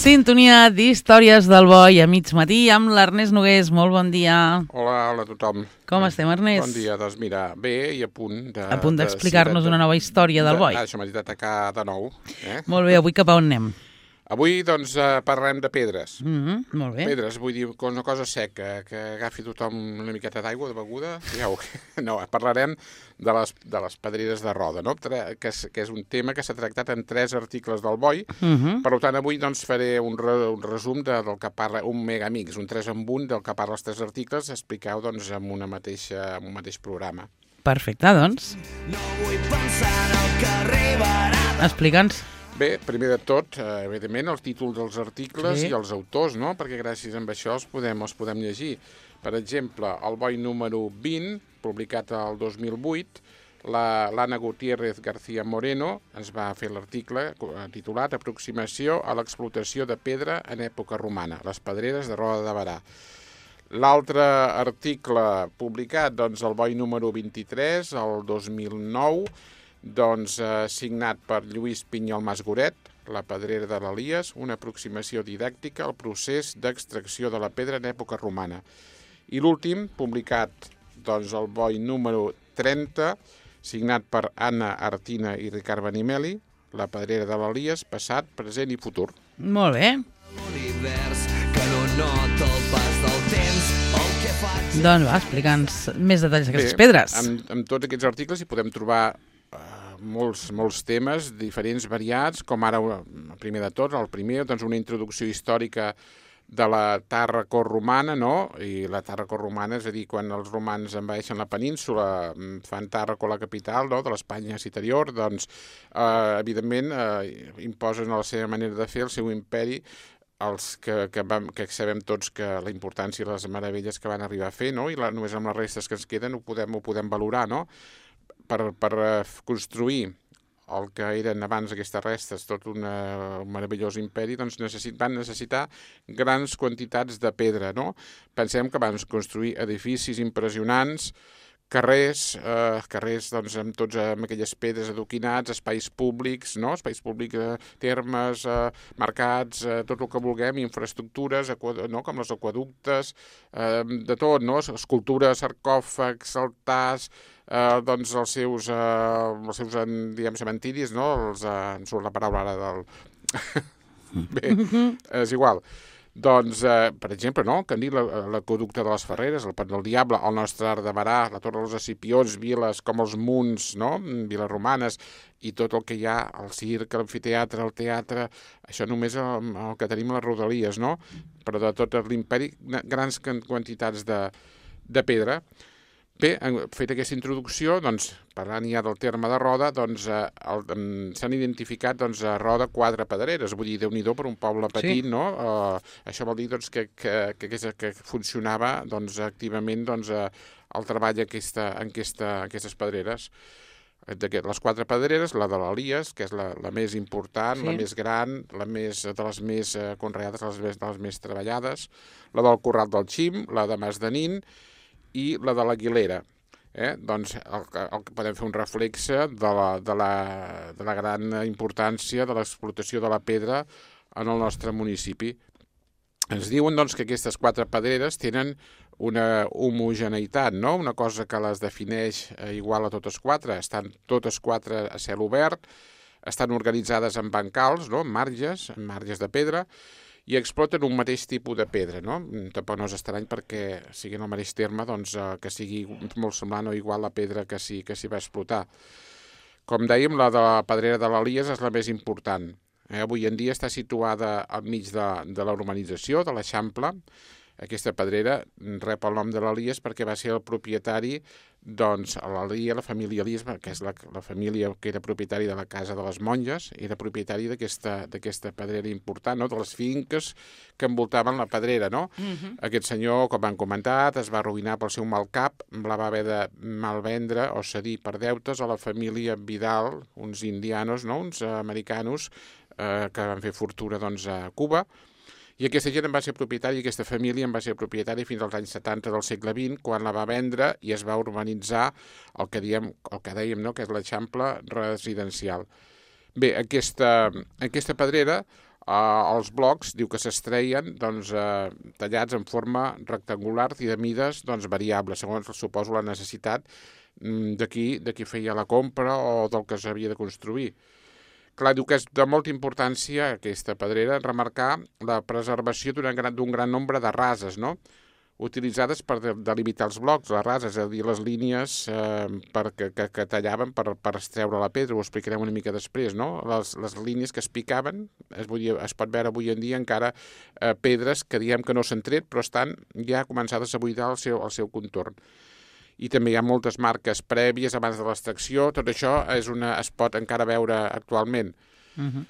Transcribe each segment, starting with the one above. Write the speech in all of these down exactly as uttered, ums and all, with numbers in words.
Sintonia d'Històries del Boi a mig matí amb l'Ernest Nogués. Molt bon dia. Hola, hola a tothom. Com estem, Ernest? Bon dia, doncs mira, bé i a punt de... A punt d'explicar-nos de, de, una nova història del Boi. Ah, això m'ha dit d'atacar de nou. Eh? Molt bé, avui cap a on anem? Avui, doncs, parlem de pedres. Mm-hmm, molt bé. Pedres, vull dir, una cosa seca, que agafi tothom una miqueta d'aigua, de beguda. Ja ho... No, parlarem de les, de les pedreres de roda, no? que, és, que és un tema que s'ha tractat en tres articles del Boi. Mm-hmm. Per tant, avui doncs, faré un, re, un resum de, del que parla, un megamix, un tres en un, del que parla els tres articles, expliqueu doncs, en, una mateixa, en un mateix programa. Perfecte, doncs. No vull pensar en el que arribarà. Explica'ns. Bé, primer de tot, eh, evidentment, el títol dels articles sí. I els autors, no? Perquè gràcies a això els podem, els podem llegir. Per exemple, el Boi número vint, publicat el dos mil vuit, l'Anna Gutiérrez García Moreno ens va fer l'article titulat Aproximació a l'explotació de pedra en època romana, les pedreres de Roda de Berà. L'altre article publicat, doncs, el Boi número vint-i-tres, el dos mil nou, doncs, eh, signat per Lluís Pinyol Masgoret, La pedrera de l'Elies, una aproximació didàctica al procés d'extracció de la pedra en època romana. I l'últim, publicat, doncs, el Boi número trenta, signat per Anna Artina i Ricard Benimeli, La pedrera de l'Elies, passat, present i futur. Molt bé. Doncs va, explica'ns més detalls d'aquestes pedres. Amb, amb tots aquests articles hi podem trobar Molts, molts temes diferents, variats, com ara, primer de tot, el primer, doncs una introducció històrica de la Tàrraco romana, no? I la Tàrraco romana, és a dir, quan els romans envaeixen la península, fan Tàrraco la capital, no?, de l'Espanya citerior, doncs, eh, evidentment, eh, imposen a la seva manera de fer el seu imperi, els que, que, vam, que sabem tots que la importància i les meravelles que van arribar a fer, no? I la, només amb les restes que ens queden ho podem, ho podem valorar, no? Per, per construir el que eren abans aquestes restes, tot una, un meravellós imperi, doncs necessit, van necessitar grans quantitats de pedra, no? Pensem que van construir edificis impressionants, carrers, eh, carrers doncs, amb tots amb aquelles pedres adoquinats, espais públics, no? Espais públics, eh, termes, eh, mercats, eh, tot el que vulguem, infraestructures, no? Com els aquaductes, eh, de tot, no? Escultures, sarcòfags, altars, eh, doncs els seus, eh, els seus diguem, cementiris, no? Els, eh, em surt la paraula ara del... Bé, és igual. Doncs, eh, per exemple, no? Que dir l'aqüeducte de les Ferreres, el Pont del Diable, el nostre Arc de Berà, la Torre dels Escipions, viles com els Munts, no? Viles romanes, i tot el que hi ha, el circ, l'amfiteatre, el teatre, això només el, el que tenim a les rodalies, no? Però de tot l'imperi, grans quantitats de, de pedra. Bé, fet aquesta introducció, doncs, parlant ja del terme de Roda, doncs, eh, s'han identificat doncs, a Roda quatre pedreres, vull dir, Déu-n'hi-do per un poble petit, sí. No? Eh, això vol dir doncs, que, que, que, que funcionava doncs, activament doncs, eh, el treball aquesta, en aquesta, aquestes pedreres. Les quatre pedreres, la de l'Elies, que és la, la més important, sí. La més gran, la més, de les més eh, conreades, les més, de les més treballades, la del Corral del Xim, la de Mas de Nin, i la de l'Aguilera. Eh? Doncs el, el que podem fer un reflexe de la, de, la, de la gran importància de l'explotació de la pedra en el nostre municipi. Ens diuen doncs, que aquestes quatre pedreres tenen una homogeneïtat, no? Una cosa que les defineix eh, igual a totes quatre. Estan totes quatre a cel obert, estan organitzades en bancals, no? En marges, en marges de pedra, i exploten un mateix tipus de pedra, no? Tampoc no és estrany perquè sigui en el mateix terme, doncs, eh, que sigui molt semblant o igual la pedra que s'hi que s'hi va explotar. Com dèiem, la de la pedrera de l'Elies és la més important. Eh? Avui en dia està situada al mig de, de la urbanització, de l'Eixample. Aquesta pedrera rep el nom de l'Elies perquè va ser el propietari, doncs, l'Elies, la família Elies, que és la, la família que era propietari de la casa de les monges, era propietari d'aquesta d'aquesta pedrera important, no? De les finques que envoltaven la pedrera, no? Uh-huh. Aquest senyor, com han comentat, es va arruïnar pel seu mal cap, la va haver de malvendre o cedir per deutes a la família Vidal, uns indianos, no? Uns americanos eh, que van fer fortuna doncs, a Cuba. I aquesta gent en va ser propietari, aquesta família en va ser propietari fins als anys setanta del segle vint, quan la va vendre i es va urbanitzar el que, diem, el que dèiem, no? Que és l'Eixample residencial. Bé, aquesta, aquesta pedrera Uh, els blocs, diu que s'estreien doncs, uh, tallats en forma rectangular i de mides doncs, variables, segons suposo la necessitat um, de qui, de qui feia la compra o del que s'havia de construir. Clar, diu que és de molta importància aquesta pedrera remarcar la preservació d'un gran, d'un gran nombre de rases, no?, utilitzades per delimitar els blocs, les rases, és a dir, les línies eh, per, que, que, que tallaven per, per extreure la pedra, ho explicarem una mica després, no? Les, les línies que es picaven, es, dir, es pot veure avui en dia encara eh, pedres que diem que no s'han tret, però estan ja començades a buidar el seu, el seu contorn. I també hi ha moltes marques prèvies abans de l'extracció, tot això és una, es pot encara veure actualment. Uh-huh.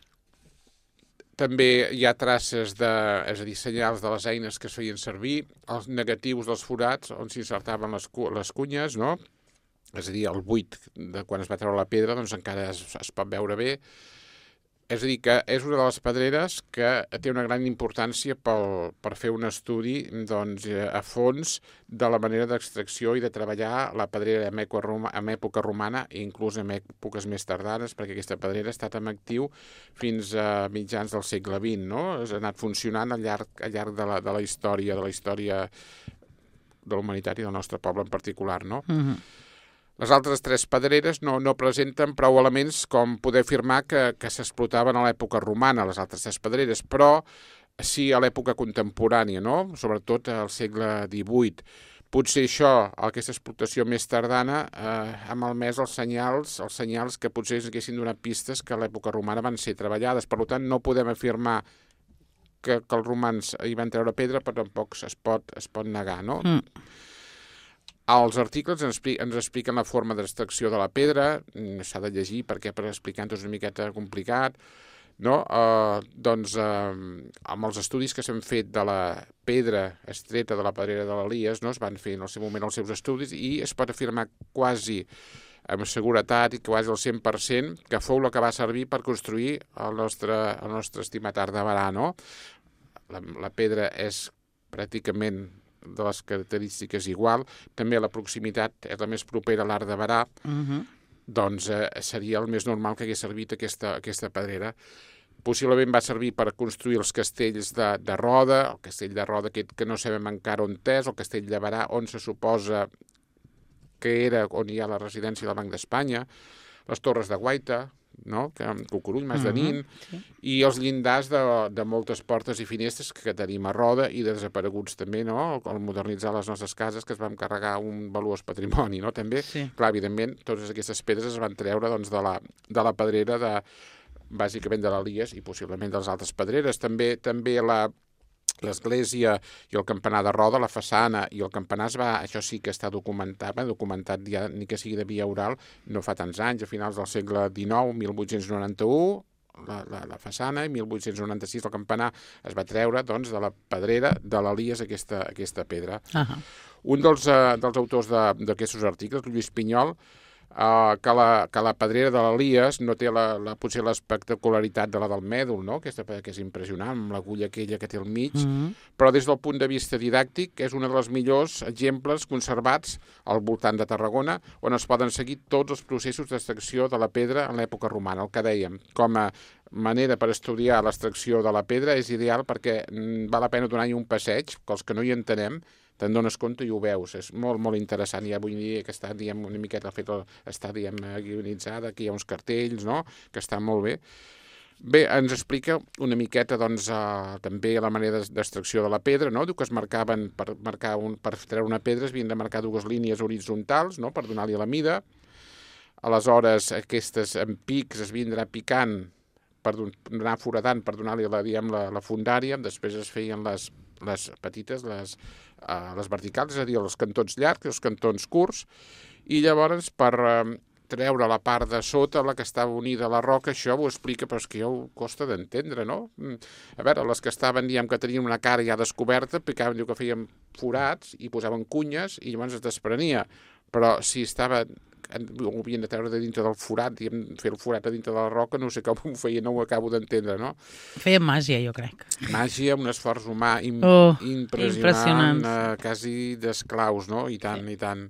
També hi ha traces de, és a dir, senyals de les eines que es feien servir, els negatius dels forats on s'insertaven les, les cunyes, no? És a dir, el buit de quan es va treure la pedra doncs encara es, es pot veure bé. És a dir, que és una de les pedreres que té una gran importància pel, per fer un estudi doncs, a fons de la manera d'extracció i de treballar la pedrera en època, en època romana i inclús en èpoques més tardanes, perquè aquesta pedrera ha estat en actiu fins a mitjans del segle vint, no? Ha anat funcionant al llarg, al llarg de, la, de la història, de la història de la humanitat i del nostre poble en particular, no? Uh-huh. Les altres tres pedreres no, no presenten prou elements com poder afirmar que, que s'explotaven a l'època romana, les altres tres pedreres, però sí a l'època contemporània, no? Sobretot al segle divuit. Potser això, aquesta explotació més tardana, eh, ha malmès els senyals, els senyals que potser haguessin donat pistes que a l'època romana van ser treballades. Per tant, no podem afirmar que, que els romans hi van treure pedra, però tampoc es pot, es pot negar, no? Mm. Els articles ens, ens expliquen la forma d'extracció de la pedra, s'ha de llegir perquè per explicar-ho és una miqueta complicat, no? Uh, doncs uh, amb els estudis que s'han fet de la pedra extreta de la pedrera de l'Elies, no? Es van fer en el seu moment els seus estudis i es pot afirmar quasi amb seguretat i quasi al cent per cent que fou la que va servir per construir el nostre, el nostre estimat Arc de Berà, no? La, la pedra és pràcticament de les característiques igual, també la proximitat és la més propera a l'Arc de Berà, uh-huh. doncs eh, seria el més normal que hagués servit aquesta, aquesta pedrera. Possiblement va servir per construir els castells de, de Roda, el castell de Roda aquest que no sabem encara on és, el castell de Berà, on se suposa que era on hi ha la residència del Banc d'Espanya, les torres de Guaita, no? Que amb Cucurull, Mas de Nin, uh-huh, sí. I els llindars de, de moltes portes i finestres que tenim a Roda i desapareguts també, no? Al modernitzar les nostres cases, que es van carregar un valuós patrimoni, no? També, sí. Clar, evidentment, totes aquestes pedres es van treure doncs, de, la, de la pedrera de, bàsicament de l'Elies i possiblement de les altres pedreres. També, també la l'església i el campanar de Roda, la façana i el campanar es va, això sí que està documentat, va, documentat ja, ni que sigui de via oral, no fa tants anys, a finals del segle dinou, mil vuit-cents noranta-u, la, la, la façana, i mil vuit-cents noranta-sis el campanar es va treure doncs, de la pedrera de l'Elies aquesta, aquesta pedra. Uh-huh. Un dels, uh, dels autors d'aquests articles, Lluís Pinyol, Uh, que, la, que la pedrera de l'Elies no té la, la, potser l'espectacularitat de la del Mèdol, no? Aquesta que és impressionant, amb l'agulla aquella que té al mig, mm-hmm. però des del punt de vista didàctic és un dels millors exemples conservats al voltant de Tarragona, on es poden seguir tots els processos d'extracció de la pedra en l'època romana. El que dèiem, com a manera per estudiar l'extracció de la pedra és ideal perquè mm, val la pena donar-hi un passeig, que els que no hi entenem te'n dones compte i ho veus, és molt, molt interessant. Ja vull dir que està, diguem, una miqueta fet, està, diguem, guionitzada, que hi ha uns cartells, no?, que estan molt bé. Bé, ens explica una miqueta, doncs, uh, també la manera d'extracció de la pedra, no?, diu que es marcaven, per, marcar un, per treure una pedra, es havien de marcar dues línies horitzontals, no?, per donar-li la mida. Aleshores, aquestes en pics es havien d'anar picant, per anar foradant, per donar-li la, diguem, la, la fundària, després es feien les les petites, les, uh, les verticals, és a dir, els cantons llargs i els cantons curts, i llavors per uh, treure la part de sota, la que estava unida a la roca, això ho explica, però és que ja ho costa d'entendre, no? A veure, les que estaven, diguem, que tenien una cara ja descoberta, picaven, diu que feien forats i posaven cunyes i llavors es desprenia, però si estava ho havien de treure de dintre del forat, diguem, fer el forat a dintre de la roca, no sé com ho feia, no ho acabo d'entendre, no? Feia màgia, jo crec. Màgia, un esforç humà im oh, impressionant, impressionant. Eh, quasi d'esclaus, no? I tant, sí. i tant.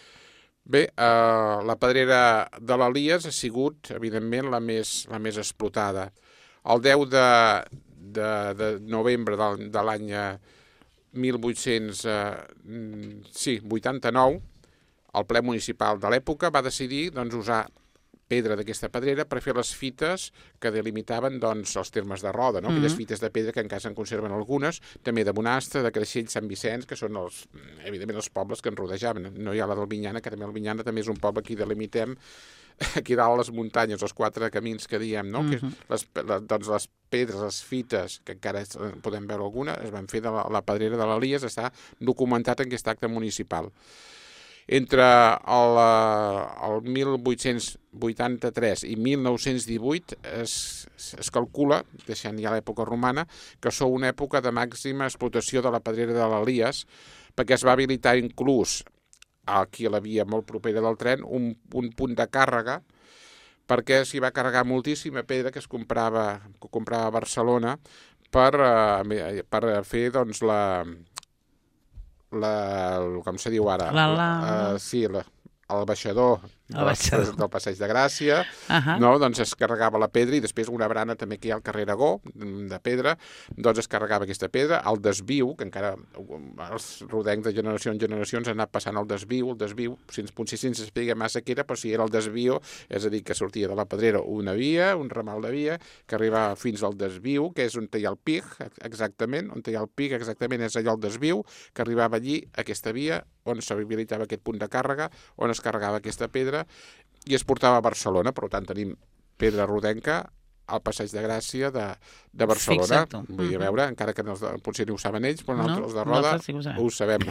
Bé, eh, la pedrera de l'Elies ha sigut, evidentment, la més, la més explotada. El deu de, de, de novembre de, de l'any mil vuit-cents vuitanta-nou, el ple municipal de l'època va decidir doncs, usar pedra d'aquesta pedrera per fer les fites que delimitaven doncs, els termes de Roda, no? Aquelles fites de pedra que encara se'n conserven algunes, també de Bonastre, de Creixell, Sant Vicenç, que són els, evidentment els pobles que ens rodejaven. No hi ha la d'Albinyana, que també Albinyana també és un poble que hi delimitem aquí dalt les muntanyes, els quatre camins que diem, no? Uh-huh. que les, la, doncs les pedres, les fites, que encara podem veure alguna, es van fer de la, la pedrera de l'Elies, està documentat en aquest acte municipal. Entre el, el mil vuit-cents vuitanta-tres i mil nou-cents divuit es, es calcula, deixant ja l'època romana, que sou una època de màxima explotació de la pedrera de l'Elies, perquè es va habilitar inclús, aquí a la via molt propera del tren, un, un punt de càrrega, perquè s'hi va carregar moltíssima pedra que es comprava, que comprava a Barcelona per, per fer doncs, la... La, com se diu ara? La, la... Uh, sí, la, el baixador, el baixador. del Passeig de Gràcia, uh-huh. no? Doncs es carregava la pedra i després una brana també que hi ha al carrer Aragó, de pedra, doncs es carregava aquesta pedra, el desviu, que encara els rodencs de generació en generació han anat passant el desviu, el desviu, potser si ens explica massa què era, però si era el desviu, és a dir, que sortia de la pedrera una via, un ramal de via, que arribava fins al desviu, que és on hi ha el pic, exactament, on hi ha el pic exactament és allò el desviu, que arribava allí, aquesta via, on s'habilitava aquest punt de càrrega, on es carregava aquesta pedra, i es portava a Barcelona. Per tant, tenim pedra rodenca al Passeig de Gràcia de, de Barcelona. Fixa't. Vull dir, a veure, encara que no, potser no ho saben ells, però nosaltres, no, els de Roda, sí ho, ho sabem.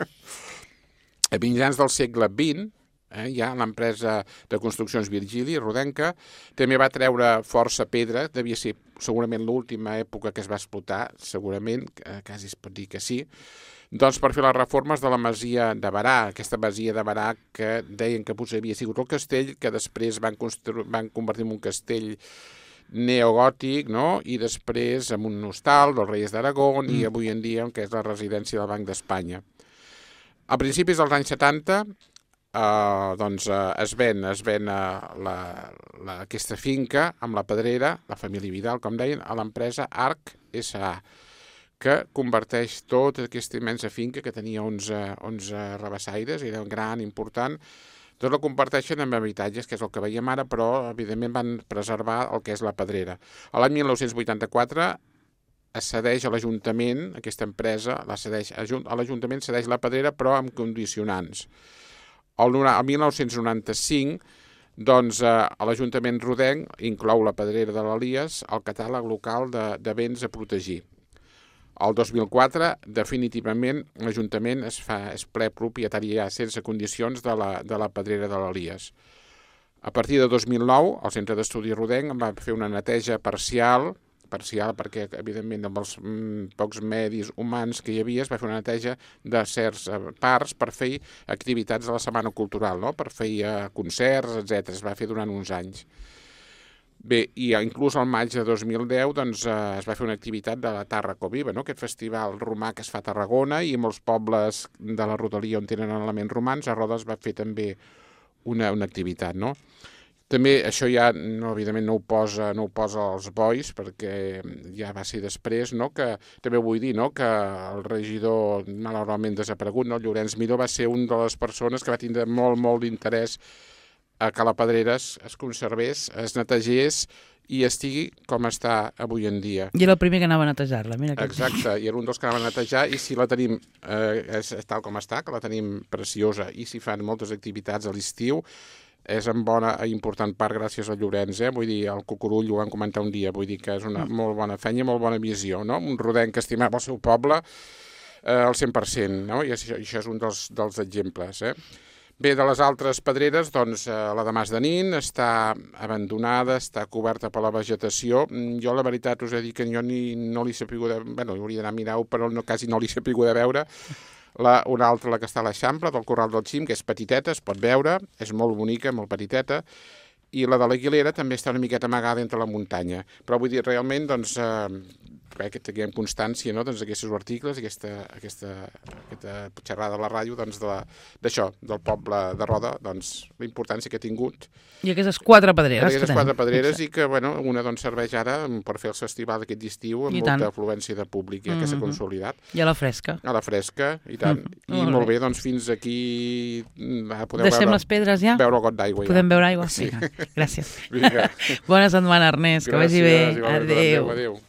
A mitjans del segle vint, eh, ja l'empresa de construccions Virgili, rodenca, també va treure força pedra, devia ser segurament l'última època que es va explotar, segurament, eh, quasi es pot dir que sí, doncs per fer les reformes de la masia de Barà, aquesta masia de Barà que deien que potser havia sigut el castell, que després van, constru... van convertir en un castell neogòtic, no? I després en un hostal dels Reis d'Aragó mm. i avui en dia que és la residència del Banc d'Espanya. A principis dels anys setanta eh, doncs, eh, es ven, es ven eh, la, la, aquesta finca amb la pedrera, la família Vidal, com deien, a l'empresa Arc S A, que converteix tota aquesta immensa finca, que tenia onze, onze rabassaires, era gran, important, tot la converteixen en habitatges, que és el que veiem ara, però evidentment van preservar el que és la pedrera. A l'any mil nou-cents vuitanta-quatre es cedeix a l'Ajuntament, aquesta empresa, la cedeix a l'Ajuntament cedeix la pedrera, però amb condicionants. El, el mil nou-cents noranta-cinc, doncs, eh, l'Ajuntament rodenc inclou la pedrera de l'Elies al catàleg local de, de béns a protegir. El dos mil quatre, definitivament, l'Ajuntament es fa és ple propietari ja sense condicions de la, de la pedrera de l'Elies. A partir de dos mil nou, el Centre d'Estudi Rodenc va fer una neteja parcial, parcial perquè, evidentment, amb els mm, pocs medis humans que hi havia, es va fer una neteja de certs parts per fer activitats de la Setmana Cultural, no? Per fer eh, concerts, etcètera. Es va fer durant uns anys. Bé, i inclús al maig de dos mil deu doncs, eh, es va fer una activitat de la Tàrraco Viva, no? Aquest festival romà que es fa a Tarragona i molts pobles de la rodalia on tenen elements romans, a Roda es va fer també una, una activitat, no? També això ja, no, evidentment, no ho posa, no ho posa els bois, perquè ja va ser després, no? Que també vull dir, no? Que el regidor malauradament desaparegut, no? Llorenç Miró, va ser una de les persones que va tindre molt, molt d'interès a que la pedrera es, es conservés, es netegés i estigui com està avui en dia. I era el primer que anava a netejar-la, mira. Que... Exacte, i era un dels que anava a netejar, i si la tenim eh, és, tal com està, que la tenim preciosa, i si fan moltes activitats a l'estiu, és en bona i important part gràcies a Llorenç, eh? Vull dir, el Cucurull ho van comentar un dia, vull dir que és una mm. molt bona feina, molt bona visió, no? Un rodenc que estimava el seu poble eh, al cent per cent, no? I això, això és un dels, dels exemples, eh? Bé, de les altres pedreres, doncs, la de Mas de Nin està abandonada, està coberta per la vegetació. Jo, la veritat, us he dit que jo ni, no l'he sapigut, de... bueno, hauria d'anar a mirar-ho, però no, quasi no l'he sapigut de veure. La, una altra, la que està a l'Eixample, del Corral del Xim, que és petiteta, es pot veure, és molt bonica, molt petiteta, i la de l'Aguilera també està una miqueta amagada entre la muntanya. Però vull dir, realment, doncs, eh, eh, que tinguem constància, no?, doncs, d'aquests articles, aquesta, aquesta, aquesta xerrada a la ràdio, doncs, d'això, de del poble de Roda, doncs, la importància que ha tingut. I aquestes quatre pedreres. Aquestes quatre pedreres i que, bueno, una doncs, serveix ara per fer el festival d'aquest estiu amb molta afluència de públic, ja que s'ha consolidat. I a la fresca. A la fresca, i tant. I molt bé, doncs, fins aquí podeu Deixem veure... les pedres ja? Veure el got d'aigua ja. Podem beure aigua? Sí. Vinga, gràcies. Vinga. Bona setmana, Ernest, que vagi bé. Gràcies, Adéu. Adéu.